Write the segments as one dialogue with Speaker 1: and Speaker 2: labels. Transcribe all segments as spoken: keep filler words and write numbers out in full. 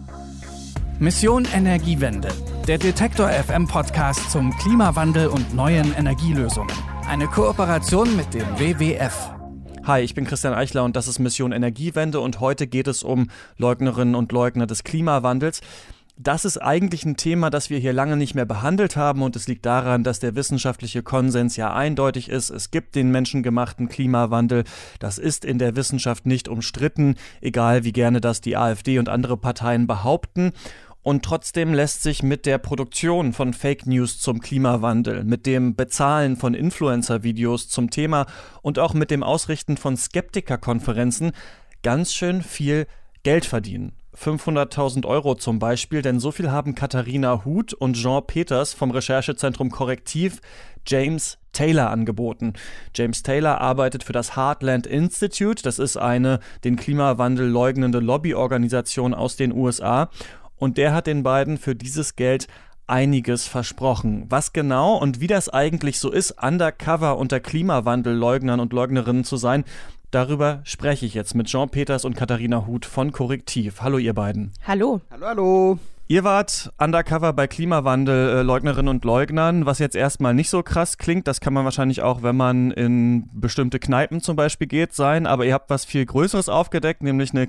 Speaker 1: Mission Energiewende, der Detektor F M Podcast zum Klimawandel und neuen Energielösungen. Eine Kooperation mit dem W W F.
Speaker 2: Hi, ich bin Christian Eichler und das ist Mission Energiewende und heute geht es um Leugnerinnen und Leugner des Klimawandels. Das ist eigentlich ein Thema, das wir hier lange nicht mehr behandelt haben und es liegt daran, dass der wissenschaftliche Konsens ja eindeutig ist. Es gibt den menschengemachten Klimawandel. Das ist in der Wissenschaft nicht umstritten, egal wie gerne das die AfD und andere Parteien behaupten. Und trotzdem lässt sich mit der Produktion von Fake News zum Klimawandel, mit dem Bezahlen von Influencer-Videos zum Thema und auch mit dem Ausrichten von Skeptiker-Konferenzen ganz schön viel Geld verdienen. fünfhunderttausend Euro zum Beispiel, denn so viel haben Katharina Huth und Jean Peters vom Recherchezentrum Korrektiv James Taylor angeboten. James Taylor arbeitet für das Heartland Institute, das ist eine den Klimawandel leugnende Lobbyorganisation aus den U S A und der hat den beiden für dieses Geld einiges versprochen. Was genau und wie das eigentlich so ist, undercover unter Klimawandelleugnern und Leugnerinnen zu sein, darüber spreche ich jetzt mit Jean Peters und Katharina Huth von Korrektiv. Hallo ihr beiden.
Speaker 3: Hallo.
Speaker 4: Hallo, hallo.
Speaker 2: Ihr wart undercover bei Klimawandel-Leugnerinnen und Leugnern, was jetzt erstmal nicht so krass klingt. Das kann man wahrscheinlich auch, wenn man in bestimmte Kneipen zum Beispiel geht, sein. Aber ihr habt was viel Größeres aufgedeckt, nämlich eine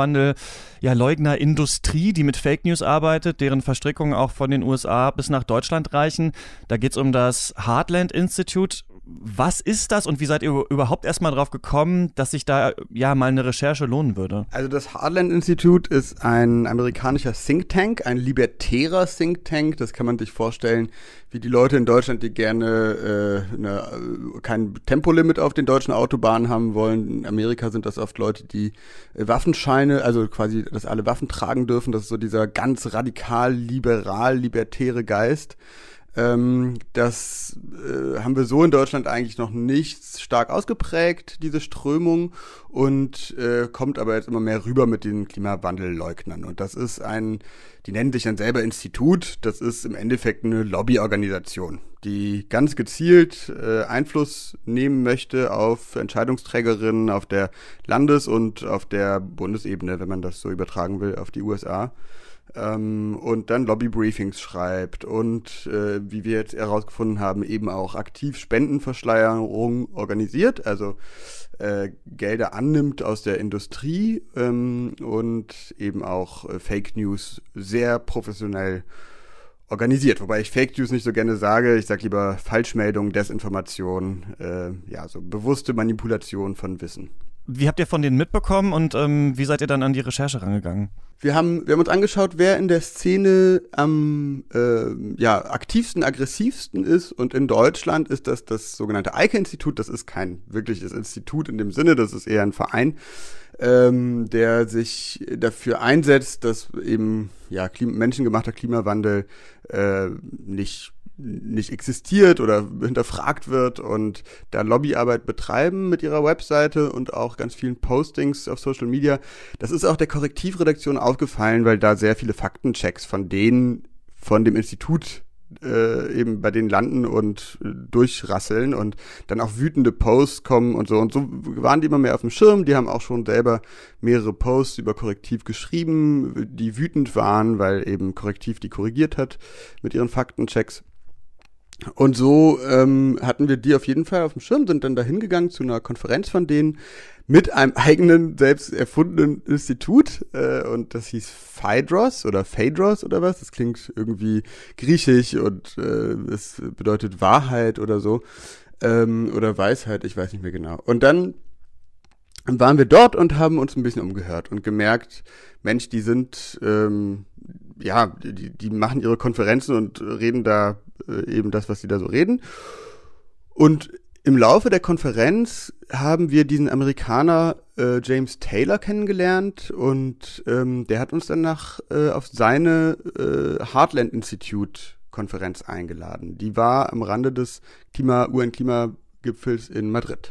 Speaker 2: Klimawandel-Leugner-Industrie, die mit Fake News arbeitet, deren Verstrickungen auch von den U S A bis nach Deutschland reichen. Da geht es um das Heartland Institute. Was ist das und wie seid ihr überhaupt erstmal drauf gekommen, dass sich da ja mal eine Recherche lohnen würde?
Speaker 4: Also das Heartland Institute ist ein amerikanischer Think Tank, ein libertärer Think Tank. Das kann man sich vorstellen, wie die Leute in Deutschland, die gerne äh, eine, kein Tempolimit auf den deutschen Autobahnen haben wollen. In Amerika sind das oft Leute, die äh, Waffenscheine, also quasi, dass alle Waffen tragen dürfen. Das ist so dieser ganz radikal liberal libertäre Geist. Ähm, das äh, haben wir so in Deutschland eigentlich noch nicht stark ausgeprägt, diese Strömung, und äh, kommt aber jetzt immer mehr rüber mit den Klimawandelleugnern. Und das ist ein, die nennen sich dann selber Institut, das ist im Endeffekt eine Lobbyorganisation, die ganz gezielt äh, Einfluss nehmen möchte auf Entscheidungsträgerinnen auf der Landes- und auf der Bundesebene, wenn man das so übertragen will, auf die U S A. Ähm, und dann Lobbybriefings schreibt und, äh, wie wir jetzt herausgefunden haben, eben auch aktiv Spendenverschleierung organisiert, also äh, Gelder annimmt aus der Industrie ähm, und eben auch äh, Fake News sehr professionell organisiert. Wobei ich Fake News nicht so gerne sage, ich sage lieber Falschmeldung, Desinformation, äh, ja, so bewusste Manipulation von Wissen.
Speaker 2: Wie habt ihr von denen mitbekommen und ähm, wie seid ihr dann an die Recherche rangegangen?
Speaker 4: Wir haben, wir haben uns angeschaut, wer in der Szene am äh, ja, aktivsten, aggressivsten ist, und in Deutschland ist das das sogenannte Eike-Institut. Das ist kein wirkliches Institut in dem Sinne, das ist eher ein Verein, ähm, der sich dafür einsetzt, dass eben ja Klim- menschengemachter Klimawandel äh, nicht nicht existiert oder hinterfragt wird, und da Lobbyarbeit betreiben mit ihrer Webseite und auch ganz vielen Postings auf Social Media. Das ist auch der Korrektivredaktion aufgefallen, weil da sehr viele Faktenchecks von denen, von dem Institut äh, eben bei denen landen und äh, durchrasseln und dann auch wütende Posts kommen und so. Und so waren die immer mehr auf dem Schirm. Die haben auch schon selber mehrere Posts über Korrektiv geschrieben, die wütend waren, weil eben Korrektiv die korrigiert hat mit ihren Faktenchecks. Und so ähm, hatten wir die auf jeden Fall auf dem Schirm, sind dann da hingegangen zu einer Konferenz von denen mit einem eigenen, selbst erfundenen Institut, äh, und das hieß Phaedros oder Phaedros oder was, das klingt irgendwie griechisch und äh, es bedeutet Wahrheit oder so, ähm, oder Weisheit, ich weiß nicht mehr genau. Und dann waren wir dort und haben uns ein bisschen umgehört und gemerkt, Mensch, die sind, ähm, ja, die, die machen ihre Konferenzen und reden da äh, eben das, was sie da so reden. Und im Laufe der Konferenz haben wir diesen Amerikaner äh, James Taylor kennengelernt, und ähm, der hat uns dann nach äh, auf seine äh, Heartland Institute Konferenz eingeladen. Die war am Rande des Klima, U N-Klimagipfels in Madrid.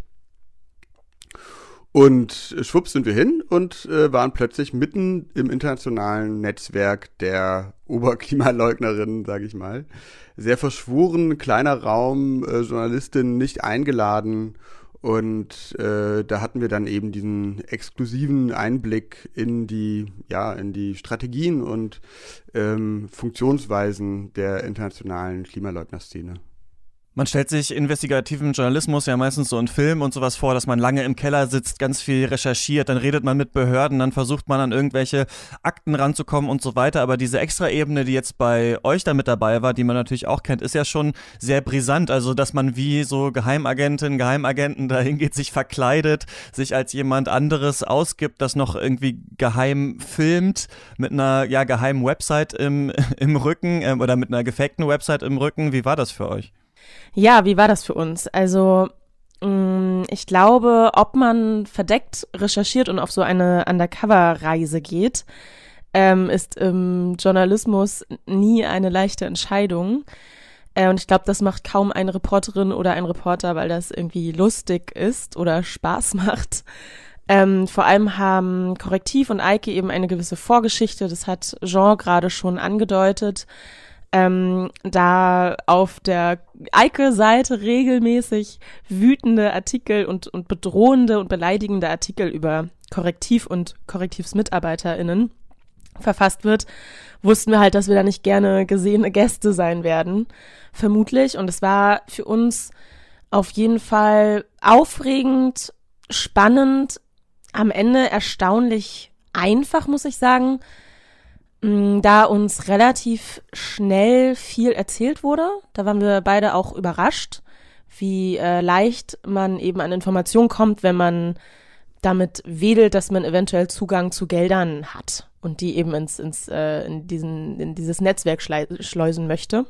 Speaker 4: Und schwupps sind wir hin und äh, waren plötzlich mitten im internationalen Netzwerk der Oberklimaleugnerinnen, sage ich mal. Sehr verschworen, kleiner Raum, äh, Journalistinnen nicht eingeladen Und äh, da hatten wir dann eben diesen exklusiven Einblick in die, ja, in die Strategien und ähm, Funktionsweisen der internationalen Klimaleugner-Szene.
Speaker 2: Man stellt sich investigativen Journalismus ja meistens so in Filmen und sowas vor, dass man lange im Keller sitzt, ganz viel recherchiert, dann redet man mit Behörden, dann versucht man an irgendwelche Akten ranzukommen und so weiter. Aber diese Extraebene, die jetzt bei euch da mit dabei war, die man natürlich auch kennt, ist ja schon sehr brisant. Also, dass man wie so Geheimagentin, Geheimagenten dahin geht, sich verkleidet, sich als jemand anderes ausgibt, das noch irgendwie geheim filmt, mit einer ja geheimen Website im, im Rücken äh, oder mit einer gefakten Website im Rücken. Wie war das für euch?
Speaker 3: Ja, wie war das für uns? Also mh, ich glaube, ob man verdeckt recherchiert und auf so eine Undercover-Reise geht, ähm, ist im Journalismus nie eine leichte Entscheidung. Äh, und ich glaube, das macht kaum eine Reporterin oder ein Reporter, weil das irgendwie lustig ist oder Spaß macht. Ähm, vor allem haben Korrektiv und Eike eben eine gewisse Vorgeschichte, das hat Jean gerade schon angedeutet. Ähm, da auf der Eike-Seite regelmäßig wütende Artikel und, und bedrohende und beleidigende Artikel über Korrektiv und KorrektivsmitarbeiterInnen verfasst wird, wussten wir halt, dass wir da nicht gerne gesehene Gäste sein werden, vermutlich. Und es war für uns auf jeden Fall aufregend, spannend, am Ende erstaunlich einfach, muss ich sagen, da uns relativ schnell viel erzählt wurde. Da waren wir beide auch überrascht, wie äh, leicht man eben an Informationen kommt, wenn man damit wedelt, dass man eventuell Zugang zu Geldern hat und die eben ins, ins äh, in diesen in dieses Netzwerk schlei- schleusen möchte.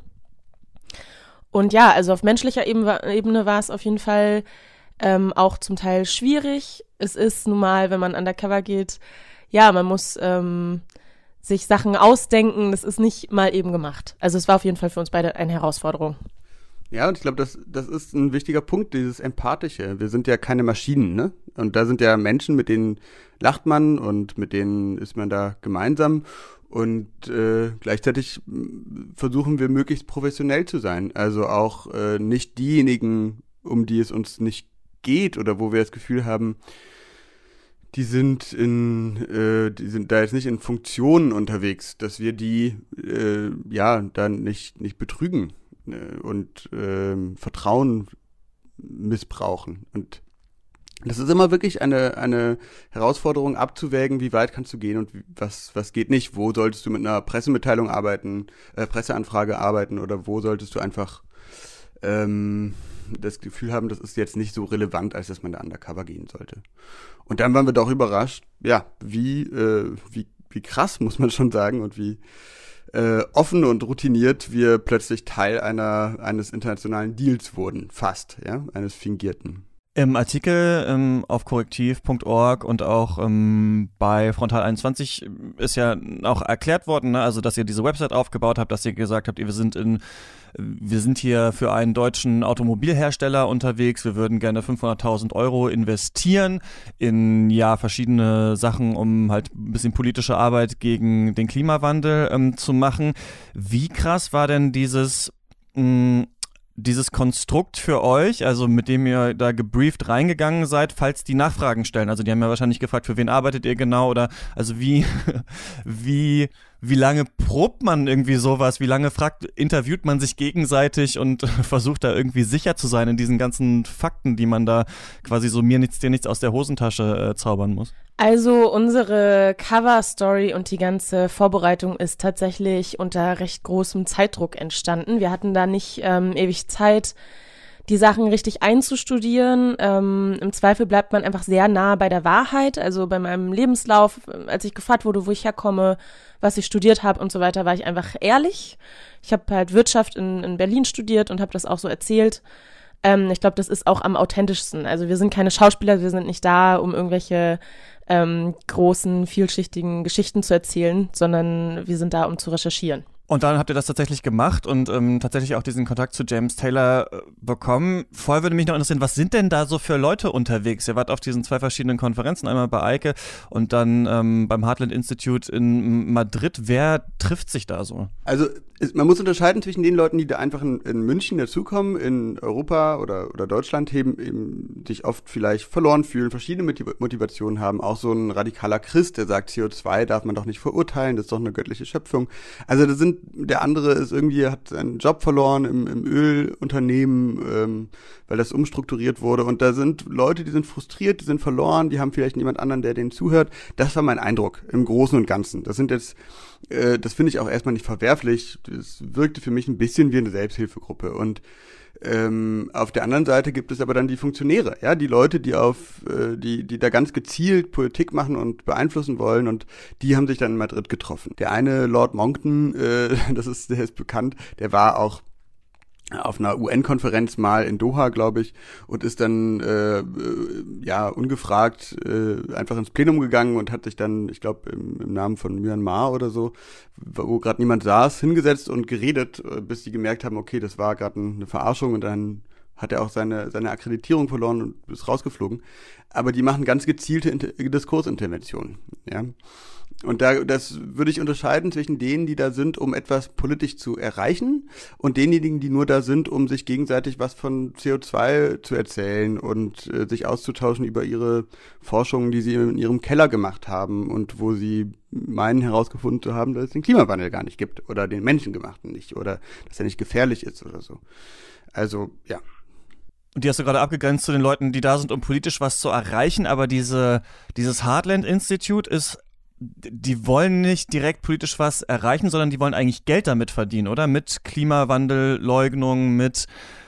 Speaker 3: Und ja, also auf menschlicher Ebene, Ebene war es auf jeden Fall ähm, auch zum Teil schwierig. Es ist nun mal, wenn man undercover geht, ja, man muss ähm, sich Sachen ausdenken, das ist nicht mal eben gemacht. Also es war auf jeden Fall für uns beide eine Herausforderung.
Speaker 4: Ja, und ich glaube, das, das ist ein wichtiger Punkt, dieses Empathische. Wir sind ja keine Maschinen, ne? Und da sind ja Menschen, mit denen lacht man und mit denen ist man da gemeinsam. Und äh, gleichzeitig versuchen wir möglichst professionell zu sein. Also auch äh, nicht diejenigen, um die es uns nicht geht oder wo wir das Gefühl haben, die sind in, äh, die sind da jetzt nicht in Funktionen unterwegs, dass wir die äh, ja dann nicht nicht betrügen äh, und äh, Vertrauen missbrauchen. Und das ist immer wirklich eine eine Herausforderung abzuwägen, wie weit kannst du gehen und wie, was was geht nicht. Wo solltest du mit einer Pressemitteilung arbeiten, äh, Presseanfrage arbeiten oder wo solltest du einfach ähm, das Gefühl haben, das ist jetzt nicht so relevant, als dass man da undercover gehen sollte. Und dann waren wir doch überrascht, ja, wie, äh, wie, wie krass, muss man schon sagen, und wie äh, offen und routiniert wir plötzlich Teil einer eines internationalen Deals wurden, fast, ja, eines fingierten.
Speaker 2: Im Artikel ähm, auf korrektiv punkt org und auch ähm, bei Frontal einundzwanzig ist ja auch erklärt worden, ne? Also dass ihr diese Website aufgebaut habt, dass ihr gesagt habt, wir sind in, wir sind hier für einen deutschen Automobilhersteller unterwegs, wir würden gerne fünfhunderttausend Euro investieren in ja verschiedene Sachen, um halt ein bisschen politische Arbeit gegen den Klimawandel ähm, zu machen. Wie krass war denn dieses mh, dieses Konstrukt für euch, also mit dem ihr da gebrieft reingegangen seid, falls die Nachfragen stellen? Also die haben ja wahrscheinlich gefragt, für wen arbeitet ihr genau, oder also wie wie wie lange probt man irgendwie sowas? Wie lange fragt, interviewt man sich gegenseitig und versucht da irgendwie sicher zu sein in diesen ganzen Fakten, die man da quasi so mir nichts, dir nichts aus der Hosentasche äh, zaubern muss?
Speaker 3: Also unsere Cover-Story und die ganze Vorbereitung ist tatsächlich unter recht großem Zeitdruck entstanden. Wir hatten da nicht ähm, ewig Zeit, die Sachen richtig einzustudieren. Ähm, im Zweifel bleibt man einfach sehr nah bei der Wahrheit. Also bei meinem Lebenslauf, als ich gefragt wurde, wo ich herkomme, was ich studiert habe und so weiter, war ich einfach ehrlich. Ich habe halt Wirtschaft in, in Berlin studiert und habe das auch so erzählt. Ähm, ich glaube, das ist auch am authentischsten. Also wir sind keine Schauspieler, wir sind nicht da, um irgendwelche ähm, großen, vielschichtigen Geschichten zu erzählen, sondern wir sind da, um zu recherchieren.
Speaker 2: Und dann habt ihr das tatsächlich gemacht und ähm, tatsächlich auch diesen Kontakt zu James Taylor äh, bekommen. Vorher würde mich noch interessieren, was sind denn da so für Leute unterwegs? Ihr wart auf diesen zwei verschiedenen Konferenzen, einmal bei Eike und dann ähm, beim Heartland Institute in Madrid. Wer trifft sich da so?
Speaker 4: Also es, man muss unterscheiden zwischen den Leuten, die da einfach in, in München dazukommen, in Europa oder, oder Deutschland eben, eben sich oft vielleicht verloren fühlen, verschiedene Motivationen haben. Auch so ein radikaler Christ, der sagt, C O zwei darf man doch nicht verurteilen, das ist doch eine göttliche Schöpfung. Also das sind der andere ist irgendwie, hat seinen Job verloren im, im Ölunternehmen, ähm, weil das umstrukturiert wurde. Und da sind Leute, die sind frustriert, die sind verloren, die haben vielleicht niemand anderen, der denen zuhört. Das war mein Eindruck im Großen und Ganzen. Das sind jetzt, äh, das finde ich auch erstmal nicht verwerflich. Das wirkte für mich ein bisschen wie eine Selbsthilfegruppe. Und Ähm, auf der anderen Seite gibt es aber dann die Funktionäre, ja, die Leute, die auf, äh, die, die da ganz gezielt Politik machen und beeinflussen wollen, und die haben sich dann in Madrid getroffen. Der eine Lord Monckton, äh, das ist, der ist bekannt, der war auch auf einer U N-Konferenz mal in Doha, glaube ich, und ist dann äh, ja ungefragt äh, einfach ins Plenum gegangen und hat sich dann, ich glaube im, im Namen von Myanmar oder so, wo gerade niemand saß, hingesetzt und geredet, bis die gemerkt haben, okay, das war gerade eine Verarschung, und dann hat er auch seine seine Akkreditierung verloren und ist rausgeflogen. Aber die machen ganz gezielte Inter- Diskursinterventionen, ja. Und da, das würde ich unterscheiden zwischen denen, die da sind, um etwas politisch zu erreichen, und denjenigen, die nur da sind, um sich gegenseitig was von C O zwei zu erzählen und äh, sich auszutauschen über ihre Forschungen, die sie in ihrem Keller gemacht haben und wo sie meinen herausgefunden zu haben, dass es den Klimawandel gar nicht gibt oder den menschengemachten nicht oder dass er nicht gefährlich ist oder so. Also, ja.
Speaker 2: Und die hast du gerade abgegrenzt zu den Leuten, die da sind, um politisch was zu erreichen, aber diese, dieses Heartland Institute ist, die wollen nicht direkt politisch was erreichen, sondern die wollen eigentlich Geld damit verdienen, oder? Mit Klimawandelleugnung, mit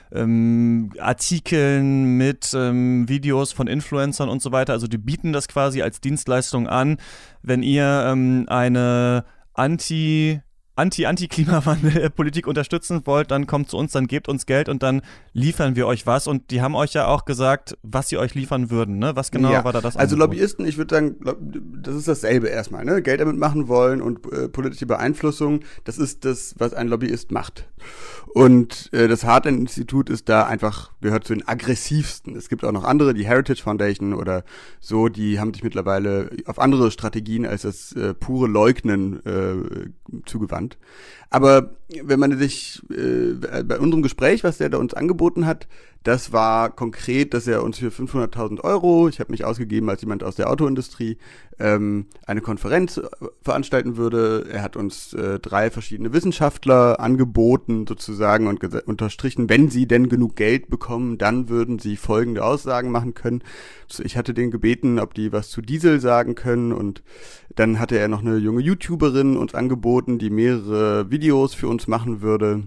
Speaker 2: ähm, Artikeln, mit ähm, Videos von Influencern und so weiter. Also die bieten das quasi als Dienstleistung an. Wenn ihr ähm, eine Anti- Anti-Anti-Klimawandel-Politik unterstützen wollt, dann kommt zu uns, dann gebt uns Geld und dann liefern wir euch was. Und die haben euch ja auch gesagt, was sie euch liefern würden, ne? Was genau
Speaker 4: ja,
Speaker 2: war da das
Speaker 4: Also
Speaker 2: Angebot?
Speaker 4: Lobbyisten, ich würde sagen, das ist dasselbe erstmal, ne? Geld damit machen wollen und äh, politische Beeinflussung, das ist das, was ein Lobbyist macht. Und äh, das Heartland-Institut ist da einfach, gehört zu den aggressivsten. Es gibt auch noch andere, die Heritage Foundation oder so, die haben sich mittlerweile auf andere Strategien als das äh, pure Leugnen äh, zugewandt. Aber wenn man sich äh, bei unserem Gespräch, was der da uns angeboten hat, das war konkret, dass er uns für fünfhunderttausend Euro, ich habe mich ausgegeben als jemand aus der Autoindustrie, ähm, eine Konferenz veranstalten würde. Er hat uns äh, drei verschiedene Wissenschaftler angeboten sozusagen und ges- unterstrichen, wenn sie denn genug Geld bekommen, dann würden sie folgende Aussagen machen können. Also ich hatte den gebeten, ob die was zu Diesel sagen können, und dann hatte er noch eine junge YouTuberin uns angeboten, die mehrere Videos für uns machen würde.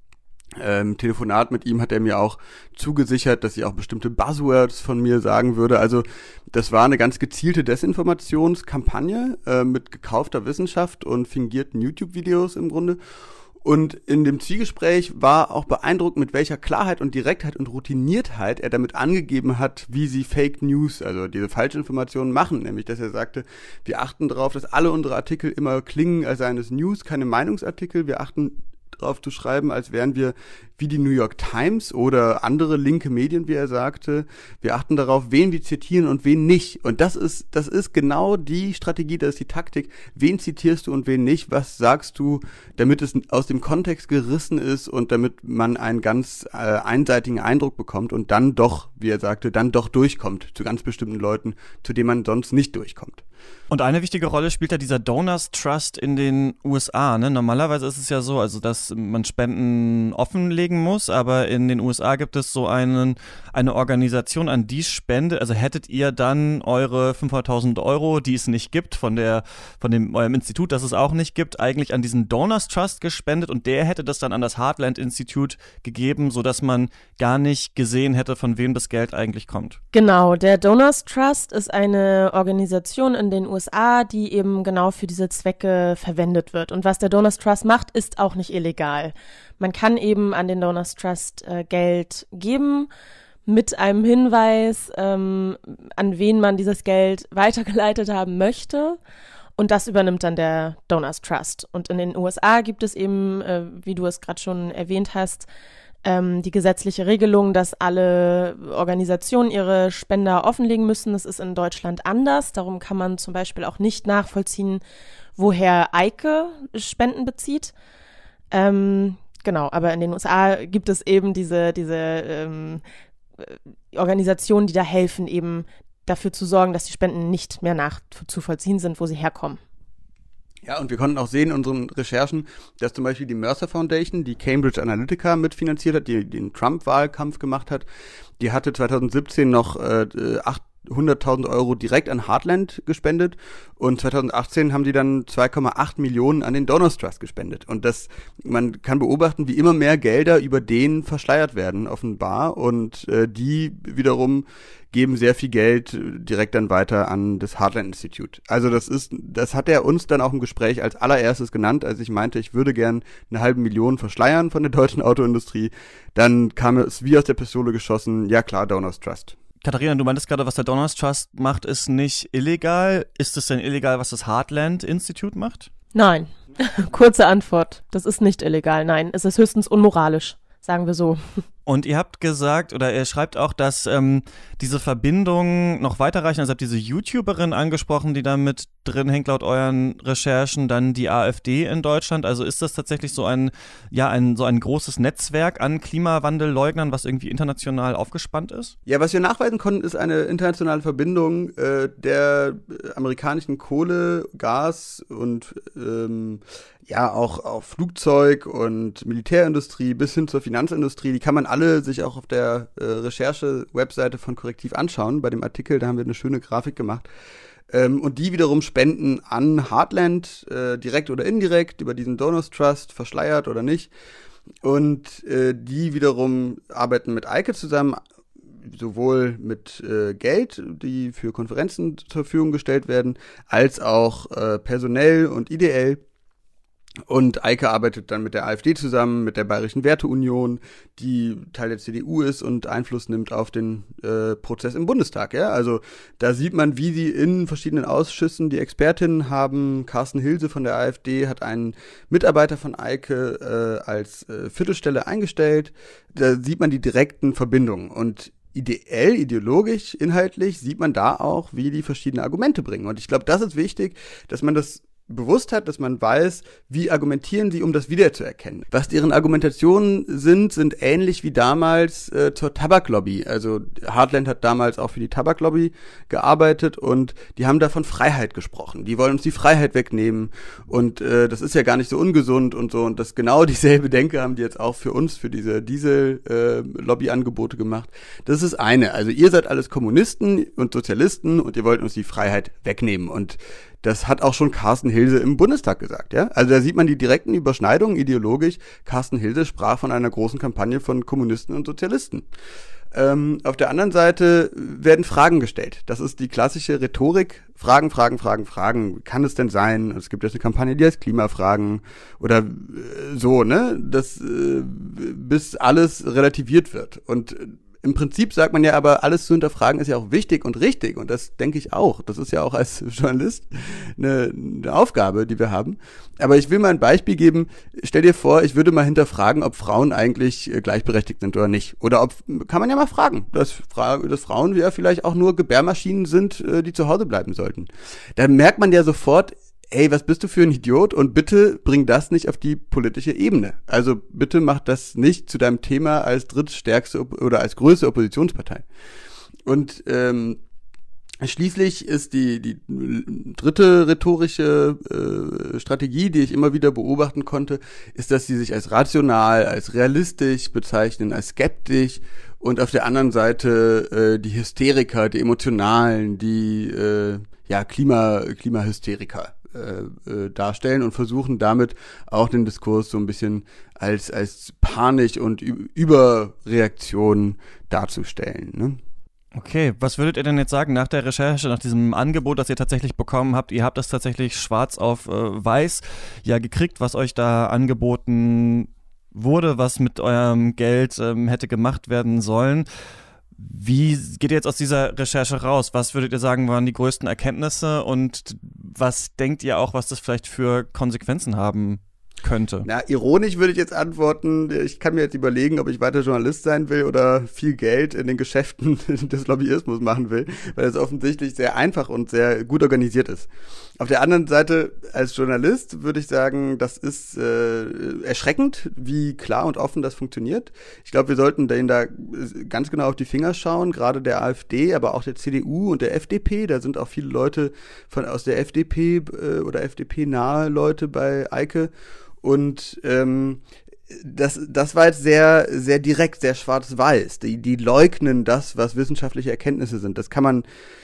Speaker 4: Ähm, Telefonat mit ihm hat er mir auch zugesichert, dass sie auch bestimmte Buzzwords von mir sagen würde. Also das war eine ganz gezielte Desinformationskampagne äh, mit gekaufter Wissenschaft und fingierten YouTube-Videos im Grunde. Und in dem Zwiegespräch war auch beeindruckt, mit welcher Klarheit und Direktheit und Routiniertheit er damit angegeben hat, wie sie Fake News, also diese Falschinformationen machen. Nämlich, dass er sagte, wir achten darauf, dass alle unsere Artikel immer klingen, als seien es News, keine Meinungsartikel. Wir achten drauf zu schreiben, als wären wir wie die New York Times oder andere linke Medien, wie er sagte. Wir achten darauf, wen wir zitieren und wen nicht. Und das ist, das ist genau die Strategie, das ist die Taktik. Wen zitierst du und wen nicht? Was sagst du, damit es aus dem Kontext gerissen ist und damit man einen ganz äh, einseitigen Eindruck bekommt und dann doch, wie er sagte, dann doch durchkommt zu ganz bestimmten Leuten, zu denen man sonst nicht durchkommt.
Speaker 2: Und eine wichtige Rolle spielt ja dieser Donors Trust in den U S A, ne? Normalerweise ist es ja so, also dass man Spenden offenlegen muss, aber in den U S A gibt es so einen, eine Organisation, an die Spende, also hättet ihr dann eure fünfhunderttausend Euro, die es nicht gibt, von der, von dem, eurem Institut, das es auch nicht gibt, eigentlich an diesen Donors Trust gespendet, und der hätte das dann an das Heartland Institute gegeben, sodass man gar nicht gesehen hätte, von wem das Geld eigentlich kommt.
Speaker 3: Genau, der Donors Trust ist eine Organisation in den U S A, die eben genau für diese Zwecke verwendet wird. Und was der Donors Trust macht, ist auch nicht illegal. Man kann eben an den Donors Trust äh, Geld geben mit einem Hinweis, ähm, an wen man dieses Geld weitergeleitet haben möchte. Und das übernimmt dann der Donors Trust. Und in den U S A gibt es eben, äh, wie du es gerade schon erwähnt hast, ähm, die gesetzliche Regelung, dass alle Organisationen ihre Spender offenlegen müssen. Das ist in Deutschland anders. Darum kann man zum Beispiel auch nicht nachvollziehen, woher Eike Spenden bezieht. Ähm, genau, aber in den U S A gibt es eben diese, diese ähm, Organisationen, die da helfen, eben dafür zu sorgen, dass die Spenden nicht mehr nachzuvollziehen sind, wo sie herkommen.
Speaker 4: Ja, und wir konnten auch sehen in unseren Recherchen, dass zum Beispiel die Mercer Foundation, die Cambridge Analytica mitfinanziert hat, die den Trump-Wahlkampf gemacht hat, die hatte zwanzig siebzehn noch äh, achthunderttausend Euro direkt an Heartland gespendet und zwanzig achtzehn haben die dann zwei Komma acht Millionen an den Donors Trust gespendet. Und das, man kann beobachten, wie immer mehr Gelder über den verschleiert werden, offenbar, und äh, die wiederum geben sehr viel Geld direkt dann weiter an das Heartland Institute. Also das ist, das hat er uns dann auch im Gespräch als allererstes genannt, als ich meinte, ich würde gern eine halbe Million verschleiern von der deutschen Autoindustrie. Dann kam es wie aus der Pistole geschossen, ja klar, Donors Trust.
Speaker 2: Katharina, du meintest gerade, was der Donors Trust macht, ist nicht illegal. Ist es denn illegal, was das Heartland Institute macht?
Speaker 3: Nein. Kurze Antwort. Das ist nicht illegal. Nein, es ist höchstens unmoralisch, sagen wir so.
Speaker 2: Und ihr habt gesagt, oder ihr schreibt auch, dass ähm, diese Verbindungen noch weiterreichen. Also ihr habt diese YouTuberin angesprochen, die da mit drin hängt laut euren Recherchen, dann die AfD in Deutschland. Also ist das tatsächlich so ein, ja, ein so ein großes Netzwerk an Klimawandelleugnern, was irgendwie international aufgespannt ist?
Speaker 4: Ja, was wir nachweisen konnten, ist eine internationale Verbindung äh, der amerikanischen Kohle, Gas und ähm, ja auch, auch Flugzeug- und Militärindustrie bis hin zur Finanzindustrie. Die kann man alle sich auch auf der äh, Recherche-Webseite von Korrektiv anschauen. Bei dem Artikel, da haben wir eine schöne Grafik gemacht. Ähm, und die wiederum spenden an Heartland, äh, direkt oder indirekt, über diesen Donors Trust, verschleiert oder nicht. Und äh, die wiederum arbeiten mit Eike zusammen, sowohl mit äh, Geld, die für Konferenzen zur Verfügung gestellt werden, als auch äh, personell und ideell. Und Eike arbeitet dann mit der AfD zusammen, mit der Bayerischen Werteunion, die Teil der C D U ist und Einfluss nimmt auf den äh, Prozess im Bundestag. Ja? Also da sieht man, wie sie in verschiedenen Ausschüssen die Expertinnen haben. Carsten Hilse von der AfD hat einen Mitarbeiter von Eike äh, als äh, Viertelstelle eingestellt. Da sieht man die direkten Verbindungen. Und ideell, ideologisch, inhaltlich sieht man da auch, wie die verschiedene Argumente bringen. Und ich glaube, das ist wichtig, dass man das bewusst hat, dass man weiß, wie argumentieren sie, um das wiederzuerkennen. Was deren Argumentationen sind, sind ähnlich wie damals äh, zur Tabaklobby. Also Heartland hat damals auch für die Tabaklobby gearbeitet und die haben da von Freiheit gesprochen. Die wollen uns die Freiheit wegnehmen und äh, das ist ja gar nicht so ungesund und so. Und das genau dieselbe Denke haben die jetzt auch für uns, für diese Diesel-Lobby-Angebote äh, gemacht. Das ist eine. Also ihr seid alles Kommunisten und Sozialisten und ihr wollt uns die Freiheit wegnehmen. Und das hat auch schon Carsten Hilse im Bundestag gesagt, ja. Also da sieht man die direkten Überschneidungen ideologisch. Carsten Hilse sprach von einer großen Kampagne von Kommunisten und Sozialisten. Ähm, auf der anderen Seite werden Fragen gestellt. Das ist die klassische Rhetorik. Fragen, Fragen, Fragen, Fragen. Kann es denn sein? Es gibt jetzt eine Kampagne, die heißt Klimafragen oder äh, so, ne? Das, äh, bis alles relativiert wird. Und im Prinzip sagt man ja aber, alles zu hinterfragen ist ja auch wichtig und richtig und das denke ich auch. Das ist ja auch als Journalist eine, eine Aufgabe, die wir haben. Aber ich will mal ein Beispiel geben. Stell dir vor, ich würde mal hinterfragen, ob Frauen eigentlich gleichberechtigt sind oder nicht. Oder ob, kann man ja mal fragen, dass, dass Frauen ja vielleicht auch nur Gebärmaschinen sind, die zu Hause bleiben sollten. Da merkt man ja sofort, ey, was bist du für ein Idiot und bitte bring das nicht auf die politische Ebene. Also bitte mach das nicht zu deinem Thema als drittstärkste oder als größte Oppositionspartei. Und ähm, schließlich ist die die dritte rhetorische äh, Strategie, die ich immer wieder beobachten konnte, ist, dass sie sich als rational, als realistisch bezeichnen, als skeptisch und auf der anderen Seite äh, die Hysteriker, die Emotionalen, die äh, ja Klima Klimahysteriker Äh, darstellen und versuchen damit auch den Diskurs so ein bisschen als als Panik und Ü- Überreaktion darzustellen. Ne?
Speaker 2: Okay, was würdet ihr denn jetzt sagen nach der Recherche, nach diesem Angebot, das ihr tatsächlich bekommen habt? Ihr habt das tatsächlich schwarz auf äh, weiß ja gekriegt, was euch da angeboten wurde, was mit eurem Geld ähm, hätte gemacht werden sollen. Wie geht ihr jetzt aus dieser Recherche raus? Was würdet ihr sagen, waren die größten Erkenntnisse und was denkt ihr auch, was das vielleicht für Konsequenzen haben könnte?
Speaker 4: Na, ironisch würde ich jetzt antworten, ich kann mir jetzt überlegen, ob ich weiter Journalist sein will oder viel Geld in den Geschäften des Lobbyismus machen will, weil es offensichtlich sehr einfach und sehr gut organisiert ist. Auf der anderen Seite, als Journalist würde ich sagen, das ist äh, erschreckend, wie klar und offen das funktioniert. Ich glaube, wir sollten denen da ganz genau auf die Finger schauen, gerade der AfD, aber auch der C D U und der F D P. Da sind auch viele Leute von aus der F D P äh, oder F D P-nahe Leute bei Eike. Und ähm, das, das war jetzt sehr, sehr direkt, sehr schwarz-weiß. Die, die leugnen das, was wissenschaftliche Erkenntnisse sind. Das kann man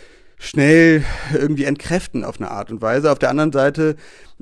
Speaker 4: schnell irgendwie entkräften auf eine Art und Weise. Auf der anderen Seite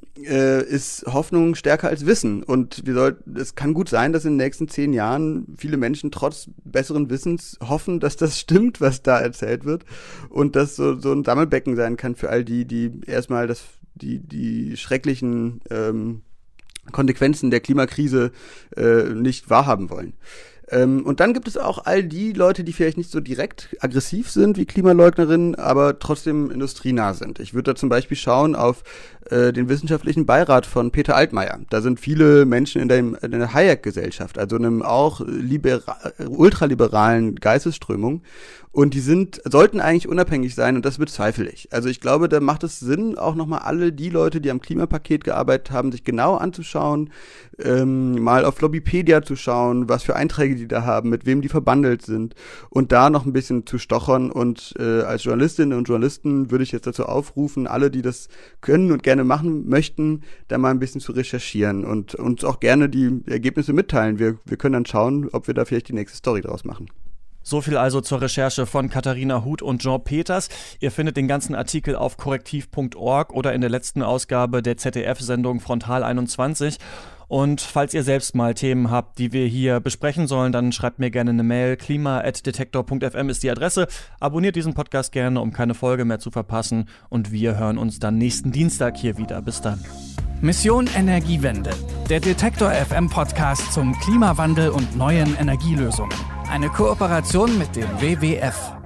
Speaker 4: äh, ist Hoffnung stärker als Wissen. Und wir sollten, es kann gut sein, dass in den nächsten zehn Jahren viele Menschen trotz besseren Wissens hoffen, dass das stimmt, was da erzählt wird. Und dass so, so ein Sammelbecken sein kann für all die, die erstmal das, die, die schrecklichen ähm, Konsequenzen der Klimakrise äh, nicht wahrhaben wollen. Ähm, und dann gibt es auch all die Leute, die vielleicht nicht so direkt aggressiv sind wie Klimaleugnerinnen, aber trotzdem industrienah sind. Ich würde da zum Beispiel schauen auf äh, den wissenschaftlichen Beirat von Peter Altmaier. Da sind viele Menschen in der, in der Hayek-Gesellschaft, also einem auch libera- ultraliberalen Geistesströmung. Und die sind, sollten eigentlich unabhängig sein und das bezweifle ich. Also ich glaube, da macht es Sinn, auch nochmal alle die Leute, die am Klimapaket gearbeitet haben, sich genau anzuschauen, ähm, mal auf Lobbypedia zu schauen, was für Einträge die da haben, mit wem die verbandelt sind und da noch ein bisschen zu stochern. Und äh, als Journalistinnen und Journalisten würde ich jetzt dazu aufrufen, alle, die das können und gerne machen möchten, da mal ein bisschen zu recherchieren und uns auch gerne die Ergebnisse mitteilen. Wir, wir können dann schauen, ob wir da vielleicht die nächste Story draus machen.
Speaker 2: So viel also zur Recherche von Katharina Huth und Jean Peters. Ihr findet den ganzen Artikel auf korrektiv punkt org oder in der letzten Ausgabe der Z D F-Sendung Frontal einundzwanzig. Und falls ihr selbst mal Themen habt, die wir hier besprechen sollen, dann schreibt mir gerne eine Mail. klima at detektor punkt f m ist die Adresse. Abonniert diesen Podcast gerne, um keine Folge mehr zu verpassen. Und wir hören uns dann nächsten Dienstag hier wieder. Bis dann.
Speaker 1: Mission Energiewende. Der Detektor F M Podcast zum Klimawandel und neuen Energielösungen. Eine Kooperation mit dem W W F.